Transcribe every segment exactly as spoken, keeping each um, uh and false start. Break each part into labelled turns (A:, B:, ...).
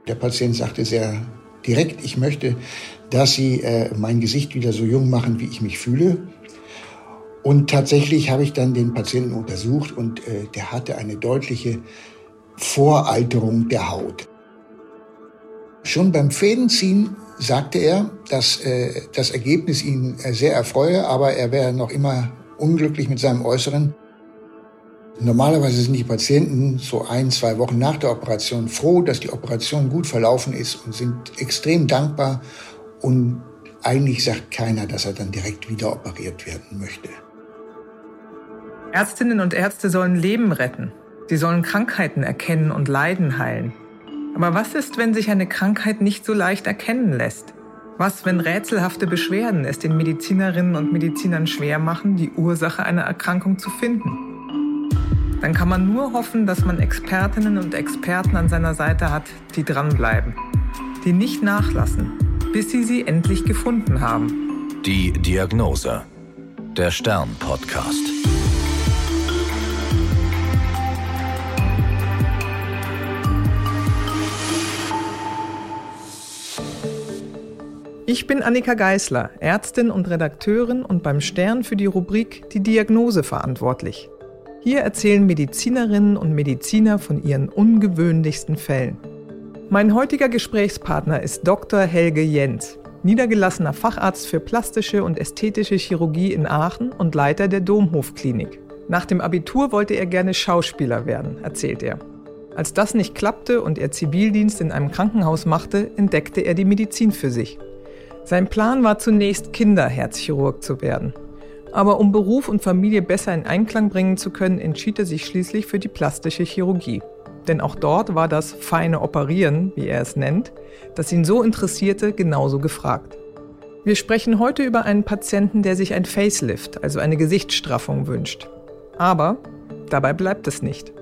A: Der Patient sagte sehr direkt, ich möchte, dass Sie äh, mein Gesicht wieder so jung machen, wie ich mich fühle. Und tatsächlich habe ich dann den Patienten untersucht und äh, der hatte eine deutliche Voralterung der Haut. Schon beim Fädenziehen sagte er, dass äh, das Ergebnis ihn äh, sehr erfreue, aber er wäre noch immer unglücklich mit seinem Äußeren. Normalerweise sind die Patienten so ein, zwei Wochen nach der Operation froh, dass die Operation gut verlaufen ist und sind extrem dankbar. Und eigentlich sagt keiner, dass er dann direkt wieder operiert werden möchte.
B: Ärztinnen und Ärzte sollen Leben retten. Sie sollen Krankheiten erkennen und Leiden heilen. Aber was ist, wenn sich eine Krankheit nicht so leicht erkennen lässt? Was, wenn rätselhafte Beschwerden es den Medizinerinnen und Medizinern schwer machen, die Ursache einer Erkrankung zu finden? Dann kann man nur hoffen, dass man Expertinnen und Experten an seiner Seite hat, die dranbleiben, die nicht nachlassen, bis sie sie endlich gefunden haben.
C: Die Diagnose. Der Stern-Podcast.
B: Ich bin Annika Geisler, Ärztin und Redakteurin und beim Stern für die Rubrik Die Diagnose verantwortlich. Hier erzählen Medizinerinnen und Mediziner von ihren ungewöhnlichsten Fällen. Mein heutiger Gesprächspartner ist Doktor Helge Jentz, niedergelassener Facharzt für plastische und ästhetische Chirurgie in Aachen und Leiter der Domhof-Klinik. Nach dem Abitur wollte er gerne Schauspieler werden, erzählt er. Als das nicht klappte und er Zivildienst in einem Krankenhaus machte, entdeckte er die Medizin für sich. Sein Plan war zunächst, Kinderherzchirurg zu werden. Aber um Beruf und Familie besser in Einklang bringen zu können, entschied er sich schließlich für die plastische Chirurgie. Denn auch dort war das feine Operieren, wie er es nennt, das ihn so interessierte, genauso gefragt. Wir sprechen heute über einen Patienten, der sich ein Facelift, also eine Gesichtsstraffung, wünscht. Aber dabei bleibt es nicht.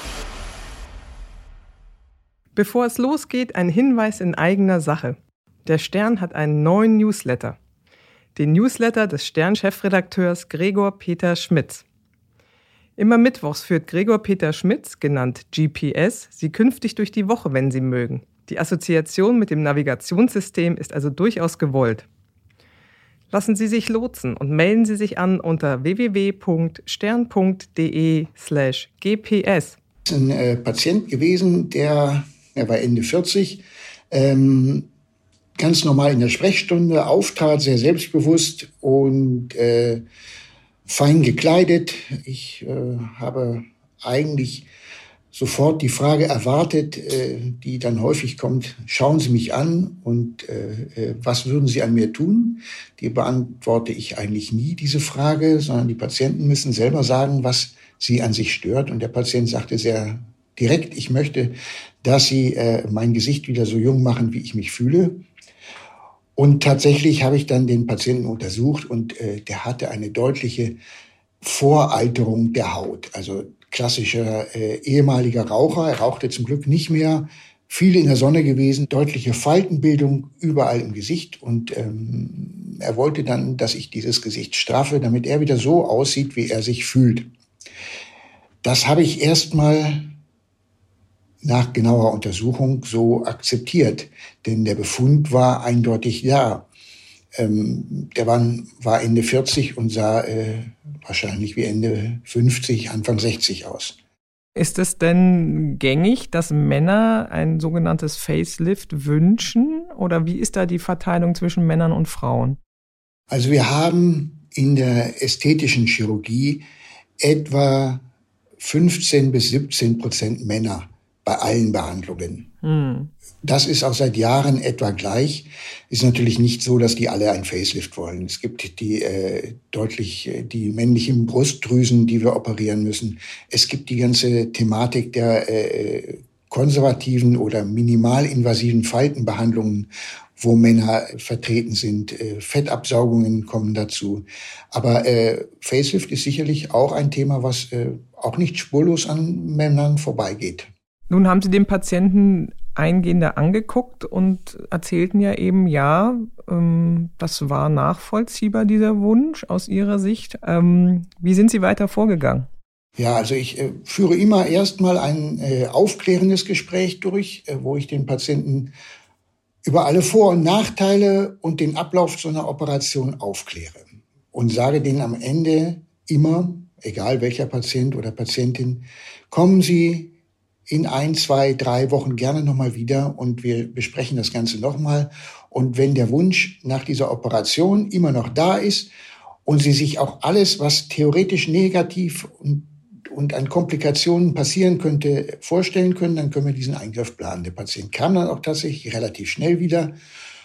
B: Bevor es losgeht, ein Hinweis in eigener Sache. Der Stern hat einen neuen Newsletter. Den Newsletter des Stern-Chefredakteurs Gregor Peter Schmitz. Immer mittwochs führt Gregor Peter Schmitz, genannt G P S, Sie künftig durch die Woche, wenn Sie mögen. Die Assoziation mit dem Navigationssystem ist also durchaus gewollt. Lassen Sie sich lotsen und melden Sie sich an unter w w w punkt stern punkt d e slash g p s.
A: Das ist ein äh, Patient gewesen, der, er war Ende vierzig, ähm, ganz normal in der Sprechstunde auftrat, sehr selbstbewusst und äh, fein gekleidet. Ich äh, habe eigentlich sofort die Frage erwartet, äh, die dann häufig kommt, schauen Sie mich an und äh, was würden Sie an mir tun? Die beantworte ich eigentlich nie, diese Frage, sondern die Patienten müssen selber sagen, was sie an sich stört. Und der Patient sagte sehr direkt, ich möchte, dass Sie äh, mein Gesicht wieder so jung machen, wie ich mich fühle. Und tatsächlich habe ich dann den Patienten untersucht und äh, der hatte eine deutliche Voralterung der Haut. Also klassischer äh, ehemaliger Raucher, er rauchte zum Glück nicht mehr, viel in der Sonne gewesen, deutliche Faltenbildung überall im Gesicht. Und ähm, er wollte dann, dass ich dieses Gesicht straffe, damit er wieder so aussieht, wie er sich fühlt. Das habe ich erstmal nach genauer Untersuchung so akzeptiert. Denn der Befund war eindeutig da. Ähm, der Mann war Ende vierzig und sah äh, wahrscheinlich wie Ende fünfzig, Anfang sechzig aus.
B: Ist es denn gängig, dass Männer ein sogenanntes Facelift wünschen? Oder wie ist da die Verteilung zwischen Männern und Frauen?
A: Also wir haben in der ästhetischen Chirurgie etwa fünfzehn bis siebzehn Prozent Männer bei allen Behandlungen. Hm. Das ist auch seit Jahren etwa gleich. Ist natürlich nicht so, dass die alle ein Facelift wollen. Es gibt die äh, deutlich äh, die männlichen Brustdrüsen, die wir operieren müssen. Es gibt die ganze Thematik der äh, konservativen oder minimalinvasiven Faltenbehandlungen, wo Männer vertreten sind. Äh, Fettabsaugungen kommen dazu. Aber äh, Facelift ist sicherlich auch ein Thema, was äh, auch nicht spurlos an Männern vorbeigeht.
B: Nun haben Sie den Patienten eingehender angeguckt und erzählten ja eben, ja, ähm, das war nachvollziehbar, dieser Wunsch aus Ihrer Sicht. Ähm, wie sind Sie weiter vorgegangen?
A: Ja, also ich äh, führe immer erstmal ein äh, aufklärendes Gespräch durch, äh, wo ich den Patienten über alle Vor- und Nachteile und den Ablauf so einer Operation aufkläre und sage denen am Ende immer, egal welcher Patient oder Patientin, kommen Sie in ein, zwei, drei Wochen gerne nochmal wieder und wir besprechen das Ganze nochmal. Und wenn der Wunsch nach dieser Operation immer noch da ist und Sie sich auch alles, was theoretisch negativ und, und an Komplikationen passieren könnte, vorstellen können, dann können wir diesen Eingriff planen. Der Patient kam dann auch tatsächlich relativ schnell wieder.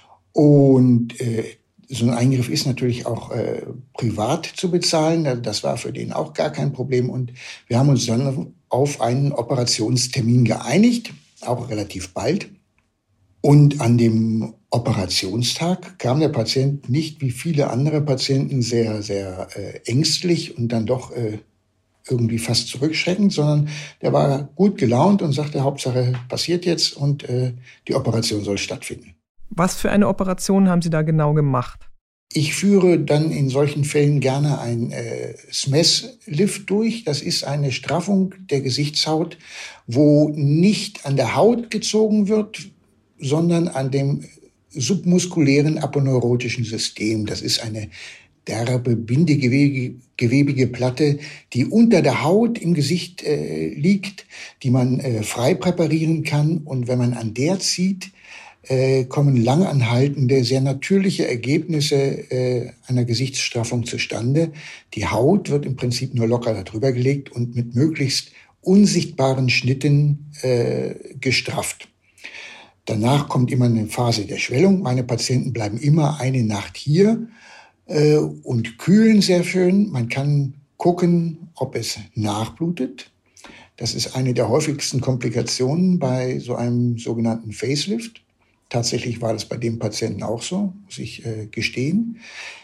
A: Und äh, so ein Eingriff ist natürlich auch äh, privat zu bezahlen. Das war für den auch gar kein Problem. Und wir haben uns dann auf einen Operationstermin geeinigt, auch relativ bald. Und an dem Operationstag kam der Patient nicht wie viele andere Patienten sehr, sehr äh, ängstlich und dann doch äh, irgendwie fast zurückschreckend, sondern der war gut gelaunt und sagte, Hauptsache passiert jetzt und äh, die Operation soll stattfinden.
B: Was für eine Operation haben Sie da genau gemacht?
A: Ich führe dann in solchen Fällen gerne ein äh, S M E S-Lift durch. Das ist eine Straffung der Gesichtshaut, wo nicht an der Haut gezogen wird, sondern an dem submuskulären aponeurotischen System. Das ist eine derbe, bindegewebige Platte, die unter der Haut im Gesicht äh, liegt, die man äh, frei präparieren kann. Und wenn man an der zieht, äh, kommen langanhaltende, sehr natürliche Ergebnisse äh, einer Gesichtsstraffung zustande. Die Haut wird im Prinzip nur locker darüber gelegt und mit möglichst unsichtbaren Schnitten äh, gestrafft. Danach kommt immer eine Phase der Schwellung. Meine Patienten bleiben immer eine Nacht hier äh, und kühlen sehr schön. Man kann gucken, ob es nachblutet. Das ist eine der häufigsten Komplikationen bei so einem sogenannten Facelift. Tatsächlich war das bei dem Patienten auch so, muss ich äh, gestehen.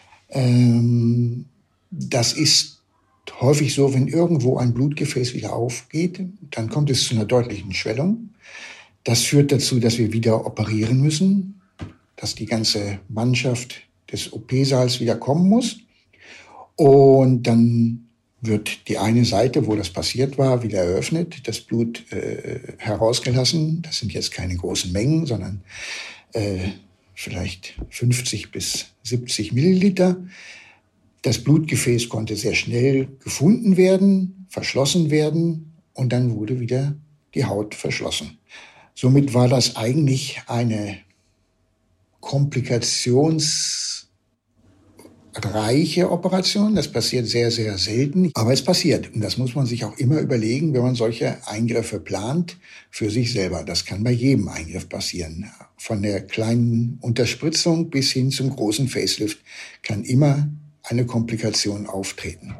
A: Ähm, das ist häufig so, wenn irgendwo ein Blutgefäß wieder aufgeht, dann kommt es zu einer deutlichen Schwellung. Das führt dazu, dass wir wieder operieren müssen, dass die ganze Mannschaft des O P-Saals wieder kommen muss. Und dann wird die eine Seite, wo das passiert war, wieder eröffnet, das Blut äh, herausgelassen. Das sind jetzt keine großen Mengen, sondern äh, vielleicht fünfzig bis siebzig Milliliter. Das Blutgefäß konnte sehr schnell gefunden werden, verschlossen werden und dann wurde wieder die Haut verschlossen. Somit war das eigentlich eine komplikationsreiche Operation. Das passiert sehr, sehr selten, aber es passiert. Und das muss man sich auch immer überlegen, wenn man solche Eingriffe plant, für sich selber. Das kann bei jedem Eingriff passieren. Von der kleinen Unterspritzung bis hin zum großen Facelift kann immer eine Komplikation auftreten.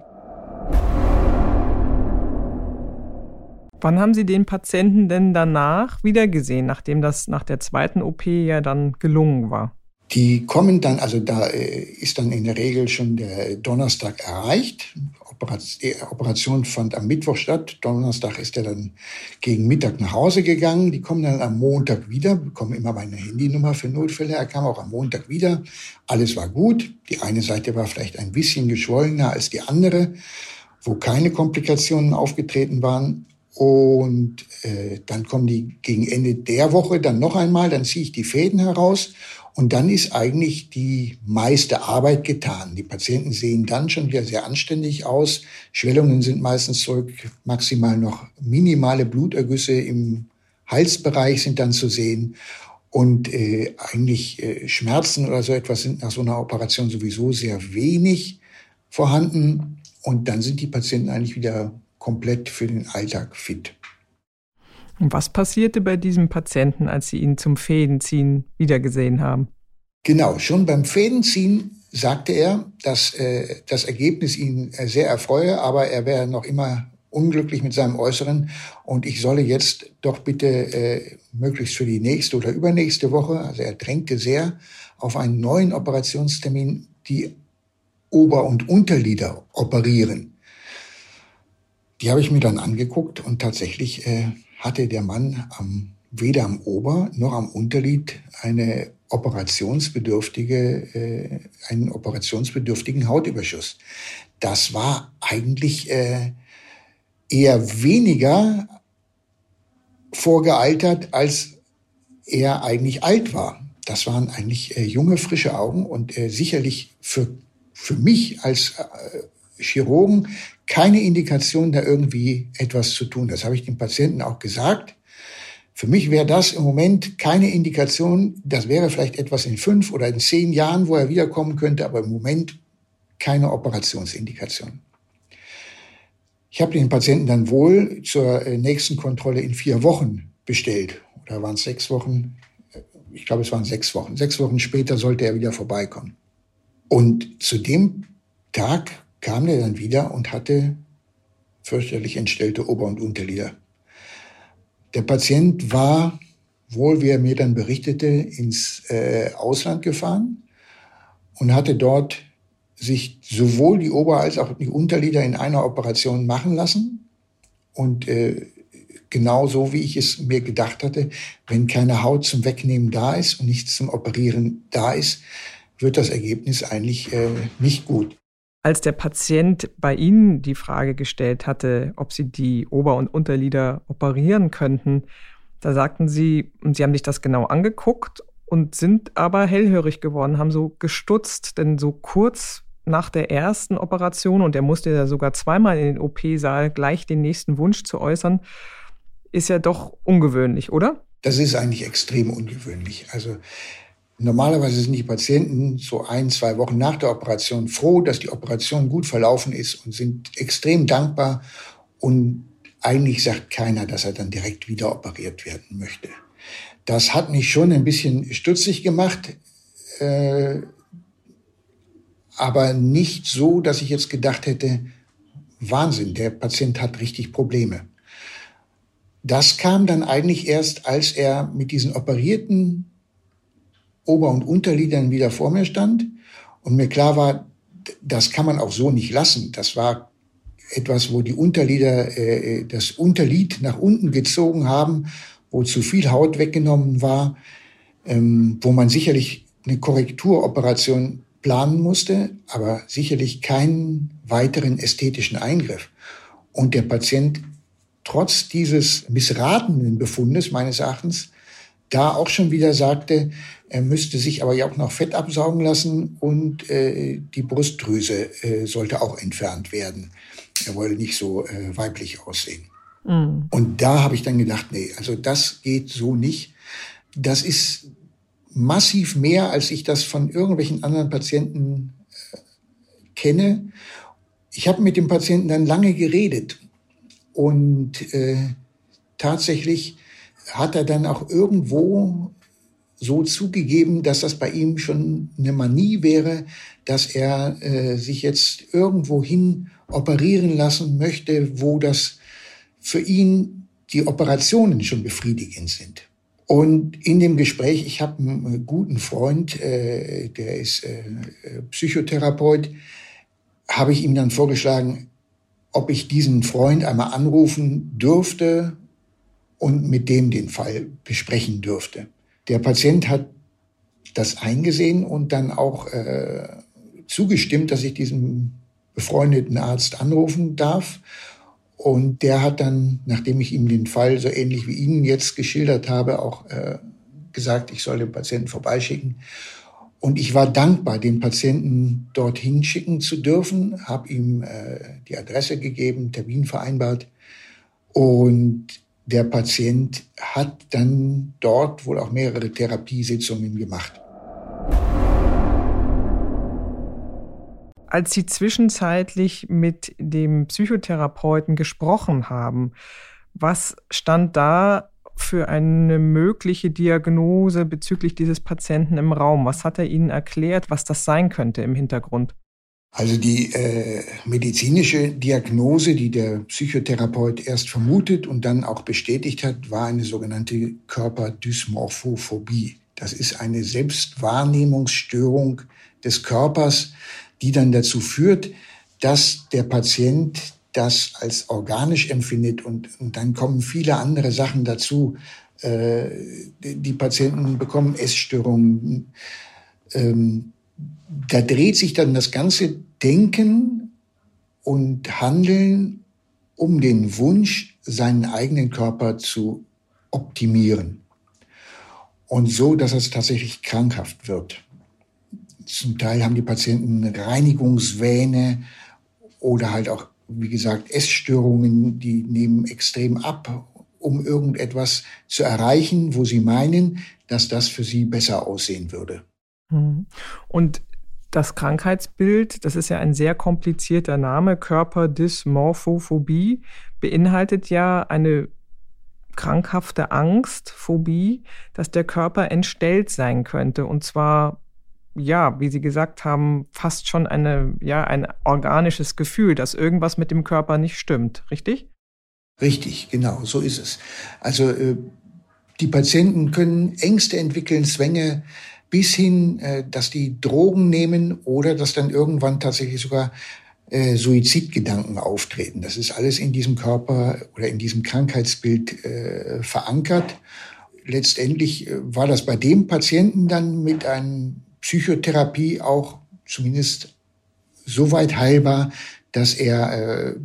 B: Wann haben Sie den Patienten denn danach wiedergesehen, nachdem das nach der zweiten O P ja dann gelungen war?
A: Die kommen dann, also da ist dann in der Regel schon der Donnerstag erreicht. Die Operation fand am Mittwoch statt. Donnerstag ist er dann gegen Mittag nach Hause gegangen. Die kommen dann am Montag wieder, bekommen immer meine Handynummer für Notfälle. Er kam auch am Montag wieder. Alles war gut. Die eine Seite war vielleicht ein bisschen geschwollener als die andere, wo keine Komplikationen aufgetreten waren. Und äh, dann kommen die gegen Ende der Woche dann noch einmal, dann ziehe ich die Fäden heraus und dann ist eigentlich die meiste Arbeit getan. Die Patienten sehen dann schon wieder sehr anständig aus. Schwellungen sind meistens zurück, maximal noch minimale Blutergüsse im Halsbereich sind dann zu sehen. Und äh, eigentlich äh, Schmerzen oder so etwas sind nach so einer Operation sowieso sehr wenig vorhanden. Und dann sind die Patienten eigentlich wieder komplett für den Alltag fit.
B: Und was passierte bei diesem Patienten, als Sie ihn zum Fädenziehen wiedergesehen haben?
A: Genau, schon beim Fädenziehen sagte er, dass äh, das Ergebnis ihn äh, sehr erfreue, aber er wäre noch immer unglücklich mit seinem Äußeren und ich solle jetzt doch bitte äh, möglichst für die nächste oder übernächste Woche, also er drängte sehr auf einen neuen Operationstermin, die Ober- und Unterlider operieren. Die habe ich mir dann angeguckt und tatsächlich äh, hatte der Mann am, weder am Ober- noch am Unterlid eine operationsbedürftige, äh, einen operationsbedürftigen Hautüberschuss. Das war eigentlich äh, eher weniger vorgealtert, als er eigentlich alt war. Das waren eigentlich äh, junge, frische Augen und äh, sicherlich für, für mich als äh, Chirurgen keine Indikation, da irgendwie etwas zu tun. Das habe ich dem Patienten auch gesagt. Für mich wäre das im Moment keine Indikation. Das wäre vielleicht etwas in fünf oder in zehn Jahren, wo er wiederkommen könnte, aber im Moment keine Operationsindikation. Ich habe den Patienten dann wohl zur nächsten Kontrolle in vier Wochen bestellt. Oder waren es sechs Wochen? Ich glaube, es waren sechs Wochen. Sechs Wochen später sollte er wieder vorbeikommen. Und zu dem Tag kam er dann wieder und hatte fürchterlich entstellte Ober- und Unterlider. Der Patient war, wohl wie er mir dann berichtete, ins äh, Ausland gefahren und hatte dort sich sowohl die Ober- als auch die Unterlider in einer Operation machen lassen. Und äh, genau so, wie ich es mir gedacht hatte, wenn keine Haut zum Wegnehmen da ist und nichts zum Operieren da ist, wird das Ergebnis eigentlich äh, nicht gut.
B: Als der Patient bei Ihnen die Frage gestellt hatte, ob Sie die Ober- und Unterlider operieren könnten, da sagten Sie, Sie haben sich das genau angeguckt und sind aber hellhörig geworden, haben so gestutzt, denn so kurz nach der ersten Operation, und er musste ja sogar zweimal in den O P-Saal gleich den nächsten Wunsch zu äußern, ist ja doch ungewöhnlich, oder?
A: Das ist eigentlich extrem ungewöhnlich. Also normalerweise sind die Patienten so ein, zwei Wochen nach der Operation froh, dass die Operation gut verlaufen ist und sind extrem dankbar. Und eigentlich sagt keiner, dass er dann direkt wieder operiert werden möchte. Das hat mich schon ein bisschen stutzig gemacht, äh, aber nicht so, dass ich jetzt gedacht hätte, Wahnsinn, der Patient hat richtig Probleme. Das kam dann eigentlich erst, als er mit diesen operierten Ober- und Unterlidern wieder vor mir stand und mir klar war, das kann man auch so nicht lassen. Das war etwas, wo die Unterlider äh, das Unterlid nach unten gezogen haben, wo zu viel Haut weggenommen war, ähm, wo man sicherlich eine Korrekturoperation planen musste, aber sicherlich keinen weiteren ästhetischen Eingriff. Und der Patient trotz dieses missratenen Befundes meines Erachtens da auch schon wieder sagte, er müsste sich aber ja auch noch Fett absaugen lassen und äh, die Brustdrüse äh, sollte auch entfernt werden. Er wollte nicht so äh, weiblich aussehen. Mhm. Und da habe ich dann gedacht, nee, also das geht so nicht. Das ist massiv mehr, als ich das von irgendwelchen anderen Patienten äh, kenne. Ich habe mit dem Patienten dann lange geredet und äh, tatsächlich hat er dann auch irgendwo so zugegeben, dass das bei ihm schon eine Manie wäre, dass er äh, sich jetzt irgendwohin operieren lassen möchte, wo das für ihn die Operationen schon befriedigend sind. Und in dem Gespräch, ich habe einen guten Freund, äh, der ist äh, Psychotherapeut, habe ich ihm dann vorgeschlagen, ob ich diesen Freund einmal anrufen dürfte und mit dem den Fall besprechen dürfte. Der Patient hat das eingesehen und dann auch äh, zugestimmt, dass ich diesen befreundeten Arzt anrufen darf. Und der hat dann, nachdem ich ihm den Fall so ähnlich wie Ihnen jetzt geschildert habe, auch äh, gesagt, ich soll den Patienten vorbeischicken. Und ich war dankbar, den Patienten dorthin schicken zu dürfen, habe ihm äh, die Adresse gegeben, Termin vereinbart. Und der Patient hat dann dort wohl auch mehrere Therapiesitzungen gemacht.
B: Als Sie zwischenzeitlich mit dem Psychotherapeuten gesprochen haben, was stand da für eine mögliche Diagnose bezüglich dieses Patienten im Raum? Was hat er Ihnen erklärt, was das sein könnte im Hintergrund?
A: Also die äh, medizinische Diagnose, die der Psychotherapeut erst vermutet und dann auch bestätigt hat, war eine sogenannte Körperdysmorphophobie. Das ist eine Selbstwahrnehmungsstörung des Körpers, die dann dazu führt, dass der Patient das als organisch empfindet und, und dann kommen viele andere Sachen dazu. Äh, die Patienten bekommen Essstörungen. Ähm, da dreht sich dann das ganze Denken und Handeln um den Wunsch, seinen eigenen Körper zu optimieren. Und so, dass es tatsächlich krankhaft wird. Zum Teil haben die Patienten Reinigungswähne oder halt auch, wie gesagt, Essstörungen, die nehmen extrem ab, um irgendetwas zu erreichen, wo sie meinen, dass das für sie besser aussehen würde.
B: Und das Krankheitsbild, das ist ja ein sehr komplizierter Name, Körperdysmorphophobie, beinhaltet ja eine krankhafte Angst, Phobie, dass der Körper entstellt sein könnte. Und zwar, ja, wie Sie gesagt haben, fast schon eine, ja, ein organisches Gefühl, dass irgendwas mit dem Körper nicht stimmt, richtig?
A: Richtig, genau, so ist es. Also äh, die Patienten können Ängste entwickeln, Zwänge, bis hin, äh, dass die Drogen nehmen oder dass dann irgendwann tatsächlich sogar äh, Suizidgedanken auftreten. Das ist alles in diesem Körper oder in diesem Krankheitsbild äh, verankert. Letztendlich äh, war das bei dem Patienten dann mit einer Psychotherapie auch zumindest so weit heilbar, dass er äh,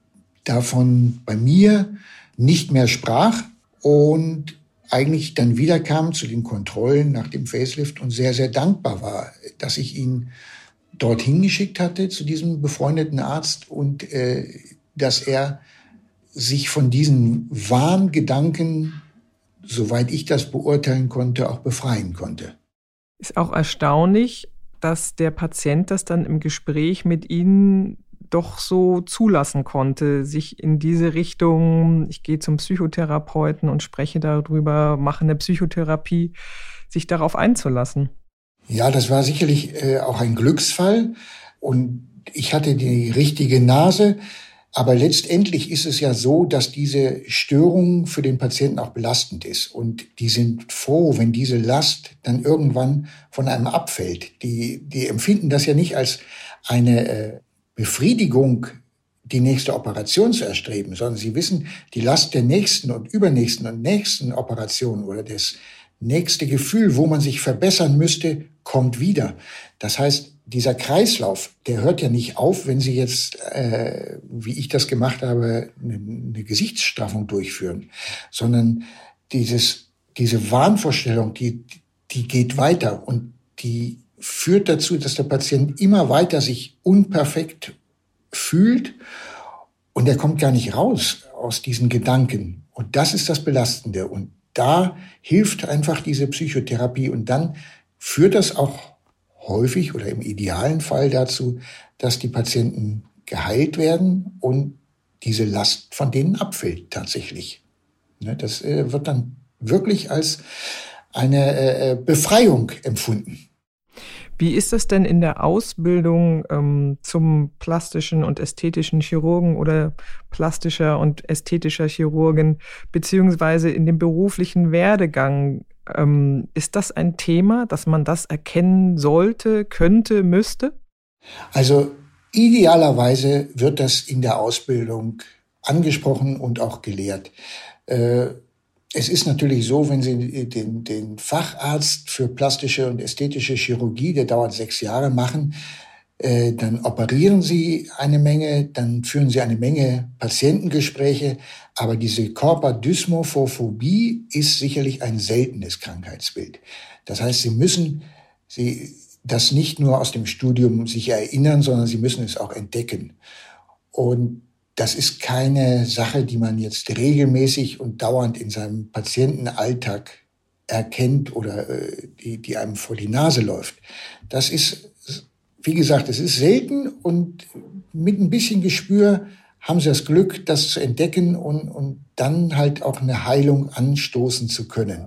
A: davon bei mir nicht mehr sprach und eigentlich dann wiederkam zu den Kontrollen nach dem Facelift und sehr, sehr dankbar war, dass ich ihn dorthin geschickt hatte zu diesem befreundeten Arzt und äh, dass er sich von diesen Wahngedanken, soweit ich das beurteilen konnte, auch befreien konnte.
B: Ist auch erstaunlich, dass der Patient das dann im Gespräch mit Ihnen doch so zulassen konnte, sich in diese Richtung, ich gehe zum Psychotherapeuten und spreche darüber, mache eine Psychotherapie, sich darauf einzulassen.
A: Ja, das war sicherlich äh, auch ein Glücksfall und ich hatte die richtige Nase, aber letztendlich ist es ja so, dass diese Störung für den Patienten auch belastend ist und die sind froh, wenn diese Last dann irgendwann von einem abfällt. Die, die empfinden das ja nicht als eine äh, Befriedigung, die nächste Operation zu erstreben, sondern sie wissen, die Last der nächsten und übernächsten und nächsten Operation oder das nächste Gefühl, wo man sich verbessern müsste, kommt wieder. Das heißt, dieser Kreislauf, der hört ja nicht auf, wenn Sie jetzt, äh, wie ich das gemacht habe, eine, eine Gesichtsstraffung durchführen, sondern dieses, diese Wahnvorstellung, die, die geht weiter und die führt dazu, dass der Patient immer weiter sich unperfekt fühlt und er kommt gar nicht raus aus diesen Gedanken. Und das ist das Belastende. Und da hilft einfach diese Psychotherapie und dann führt das auch häufig oder im idealen Fall dazu, dass die Patienten geheilt werden und diese Last von denen abfällt tatsächlich. Das wird dann wirklich als eine Befreiung empfunden.
B: Wie ist das denn in der Ausbildung ähm, zum plastischen und ästhetischen Chirurgen oder plastischer und ästhetischer Chirurgen, beziehungsweise in dem beruflichen Werdegang? Ähm, ist das ein Thema, dass man das erkennen sollte, könnte, müsste?
A: Also idealerweise wird das in der Ausbildung angesprochen und auch gelehrt. Äh, Es ist natürlich so, wenn Sie den, den Facharzt für plastische und ästhetische Chirurgie, der dauert sechs Jahre, machen, äh, dann operieren Sie eine Menge, dann führen Sie eine Menge Patientengespräche. Aber diese Körperdysmorphophobie ist sicherlich ein seltenes Krankheitsbild. Das heißt, Sie müssen Sie das nicht nur aus dem Studium sich erinnern, sondern Sie müssen es auch entdecken. Und das ist keine Sache, die man jetzt regelmäßig und dauernd in seinem Patientenalltag erkennt oder äh, die, die einem vor die Nase läuft. Das ist, wie gesagt, es ist selten und mit ein bisschen Gespür haben Sie das Glück, das zu entdecken und, und dann halt auch eine Heilung anstoßen zu können.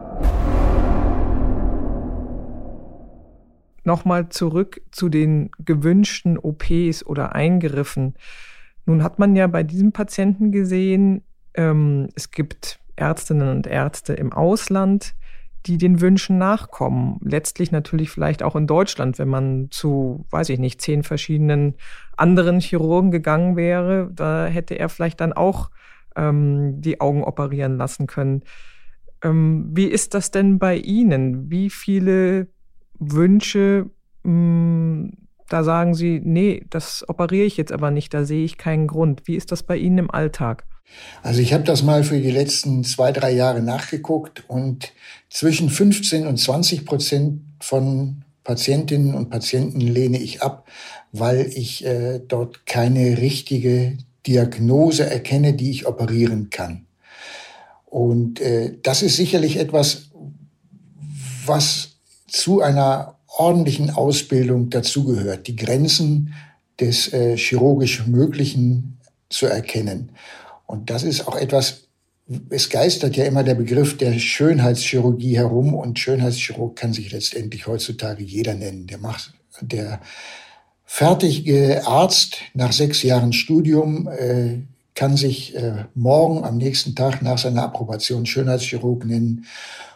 B: Nochmal zurück zu den gewünschten O Ps oder Eingriffen. Nun hat man ja bei diesem Patienten gesehen, ähm, es gibt Ärztinnen und Ärzte im Ausland, die den Wünschen nachkommen. Letztlich natürlich vielleicht auch in Deutschland, wenn man zu, weiß ich nicht, zehn verschiedenen anderen Chirurgen gegangen wäre, da hätte er vielleicht dann auch ähm, die Augen operieren lassen können. Ähm, wie ist das denn bei Ihnen? Wie viele Wünsche mh, Da sagen Sie, nee, das operiere ich jetzt aber nicht, da sehe ich keinen Grund. Wie ist das bei Ihnen im Alltag?
A: Also ich habe das mal für die letzten zwei, drei Jahre nachgeguckt und zwischen fünfzehn und zwanzig Prozent von Patientinnen und Patienten lehne ich ab, weil ich äh, dort keine richtige Diagnose erkenne, die ich operieren kann. Und äh, das ist sicherlich etwas, was zu einer ordentlichen Ausbildung dazugehört, die Grenzen des äh, chirurgisch Möglichen zu erkennen. Und das ist auch etwas, es geistert ja immer der Begriff der Schönheitschirurgie herum und Schönheitschirurg kann sich letztendlich heutzutage jeder nennen. Der macht, der fertige Arzt nach sechs Jahren Studium äh, kann sich äh, morgen am nächsten Tag nach seiner Approbation Schönheitschirurg nennen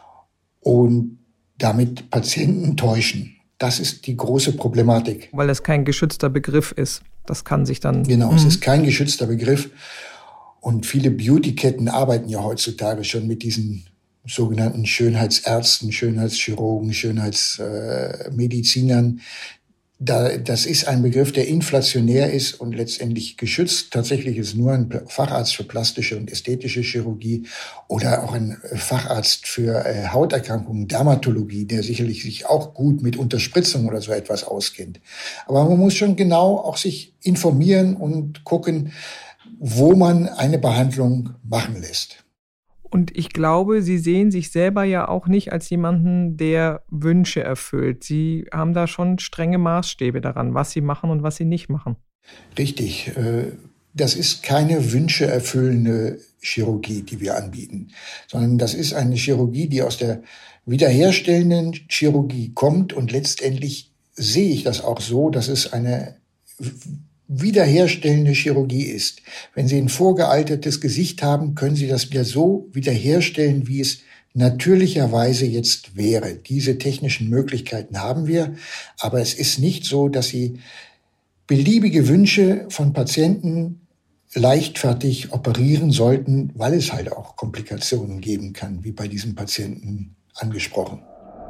A: und damit Patienten täuschen. Das ist die große Problematik.
B: Weil es kein geschützter Begriff ist. Das kann sich dann...
A: Genau, es ist kein geschützter Begriff. Und viele Beauty-Ketten arbeiten ja heutzutage schon mit diesen sogenannten Schönheitsärzten, Schönheitschirurgen, Schönheitsmedizinern. Da, das ist ein Begriff, der inflationär ist und letztendlich geschützt. Tatsächlich ist nur ein Facharzt für plastische und ästhetische Chirurgie oder auch ein Facharzt für äh, Hauterkrankungen, Dermatologie, der sicherlich sich auch gut mit Unterspritzung oder so etwas auskennt. Aber man muss schon genau auch sich informieren und gucken, wo man eine Behandlung machen lässt.
B: Und ich glaube, Sie sehen sich selber ja auch nicht als jemanden, der Wünsche erfüllt. Sie haben da schon strenge Maßstäbe daran, was Sie machen und was Sie nicht machen.
A: Richtig. Das ist keine wünscheerfüllende Chirurgie, die wir anbieten, sondern das ist eine Chirurgie, die aus der wiederherstellenden Chirurgie kommt. Und letztendlich sehe ich das auch so, dass es eine wiederherstellende Chirurgie ist. Wenn Sie ein vorgealtertes Gesicht haben, können Sie das wieder so wiederherstellen, wie es natürlicherweise jetzt wäre. Diese technischen Möglichkeiten haben wir, aber es ist nicht so, dass Sie beliebige Wünsche von Patienten leichtfertig operieren sollten, weil es halt auch Komplikationen geben kann, wie bei diesem Patienten angesprochen.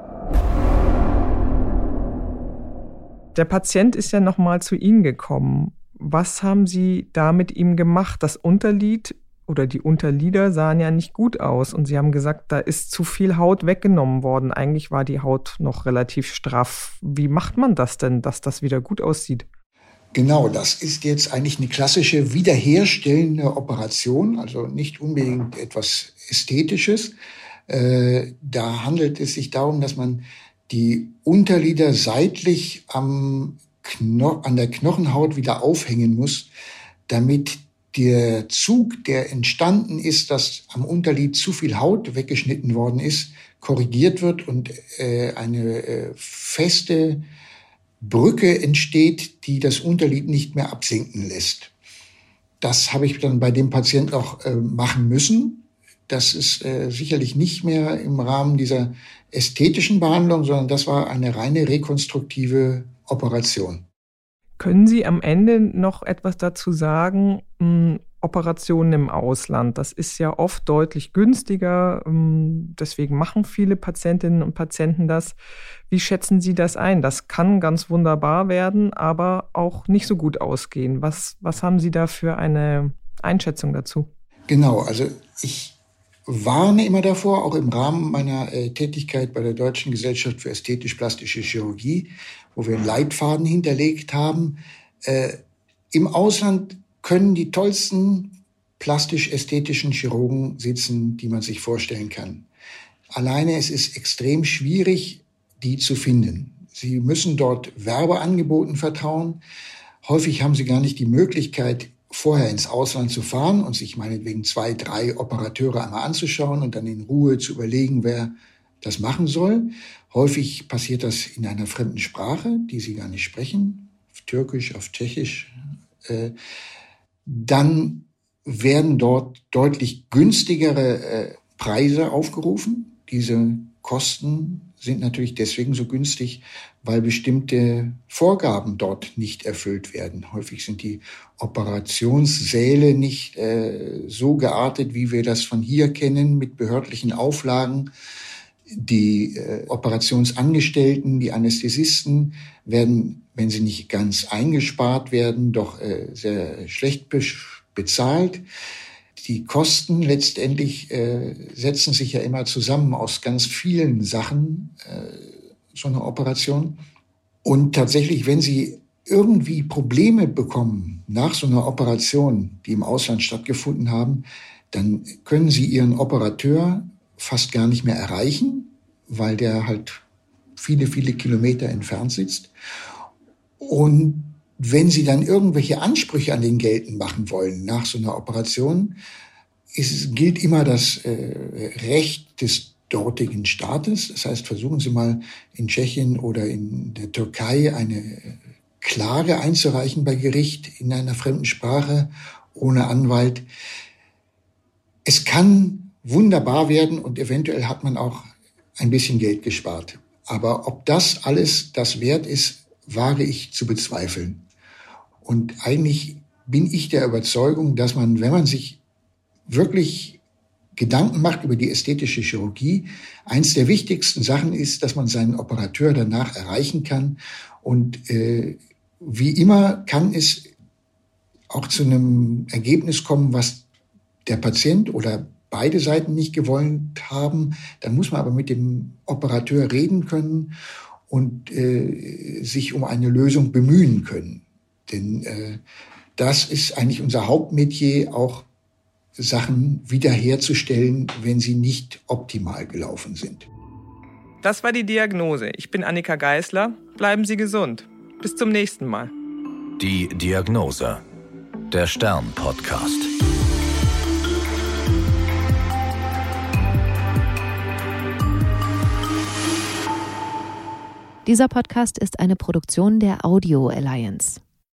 B: Der Patient ist ja nochmal zu Ihnen gekommen. Was haben Sie da mit ihm gemacht? Das Unterlid oder die Unterlider sahen ja nicht gut aus. Und Sie haben gesagt, da ist zu viel Haut weggenommen worden. Eigentlich war die Haut noch relativ straff. Wie macht man das denn, dass das wieder gut aussieht?
A: Genau, das ist jetzt eigentlich eine klassische wiederherstellende Operation, also nicht unbedingt etwas Ästhetisches. Äh, da handelt es sich darum, dass man die Unterlider seitlich am Kno- an der Knochenhaut wieder aufhängen muss, damit der Zug, der entstanden ist, dass am Unterlid zu viel Haut weggeschnitten worden ist, korrigiert wird und äh, eine äh, feste Brücke entsteht, die das Unterlid nicht mehr absinken lässt. Das habe ich dann bei dem Patienten auch äh, machen müssen. Das ist äh, sicherlich nicht mehr im Rahmen dieser ästhetischen Behandlung, sondern das war eine reine rekonstruktive Operation.
B: Können Sie am Ende noch etwas dazu sagen? Mh, Operationen im Ausland, das ist ja oft deutlich günstiger. Mh, deswegen machen viele Patientinnen und Patienten das. Wie schätzen Sie das ein? Das kann ganz wunderbar werden, aber auch nicht so gut ausgehen. Was, was haben Sie da für eine Einschätzung dazu?
A: Genau, also ich warne immer davor, auch im Rahmen meiner äh, Tätigkeit bei der Deutschen Gesellschaft für ästhetisch-plastische Chirurgie, wo wir einen Leitfaden hinterlegt haben. Äh, Im Ausland können die tollsten plastisch-ästhetischen Chirurgen sitzen, die man sich vorstellen kann. Alleine es ist extrem schwierig, die zu finden. Sie müssen dort Werbeangeboten vertrauen. Häufig haben sie gar nicht die Möglichkeit, vorher ins Ausland zu fahren und sich meinetwegen zwei, drei Operateure einmal anzuschauen und dann in Ruhe zu überlegen, wer das machen soll. Häufig passiert das in einer fremden Sprache, die sie gar nicht sprechen, auf Türkisch, auf Tschechisch. Äh, dann werden dort deutlich günstigere äh, Preise aufgerufen. Diese Kosten sind natürlich deswegen so günstig, weil bestimmte Vorgaben dort nicht erfüllt werden. Häufig sind die Operationssäle nicht äh, so geartet, wie wir das von hier kennen, mit behördlichen Auflagen. Die äh, Operationsangestellten, die Anästhesisten werden, wenn sie nicht ganz eingespart werden, doch äh, sehr schlecht be- bezahlt. Die Kosten letztendlich äh, setzen sich ja immer zusammen aus ganz vielen Sachen, äh, so eine Operation. Und tatsächlich, wenn Sie irgendwie Probleme bekommen nach so einer Operation, die im Ausland stattgefunden haben, dann können Sie Ihren Operateur fast gar nicht mehr erreichen, weil der halt viele, viele Kilometer entfernt sitzt. Und wenn Sie dann irgendwelche Ansprüche an den geltend machen wollen nach so einer Operation, ist, gilt immer das äh, Recht des dortigen Staates. Das heißt, versuchen Sie mal in Tschechien oder in der Türkei eine Klage einzureichen bei Gericht in einer fremden Sprache, ohne Anwalt. Es kann wunderbar werden und eventuell hat man auch ein bisschen Geld gespart. Aber ob das alles das wert ist, wage ich zu bezweifeln. Und eigentlich bin ich der Überzeugung, dass man, wenn man sich wirklich Gedanken macht über die ästhetische Chirurgie, eins der wichtigsten Sachen ist, dass man seinen Operateur danach erreichen kann. Und äh, wie immer kann es auch zu einem Ergebnis kommen, was der Patient oder beide Seiten nicht gewollt haben. Dann muss man aber mit dem Operateur reden können und äh, sich um eine Lösung bemühen können. Denn äh, das ist eigentlich unser Hauptmetier, auch Sachen wiederherzustellen, wenn sie nicht optimal gelaufen sind.
B: Das war die Diagnose. Ich bin Annika Geisler. Bleiben Sie gesund. Bis zum nächsten Mal.
C: Die Diagnose. Der Stern-Podcast.
D: Dieser Podcast ist eine Produktion der Audio Alliance.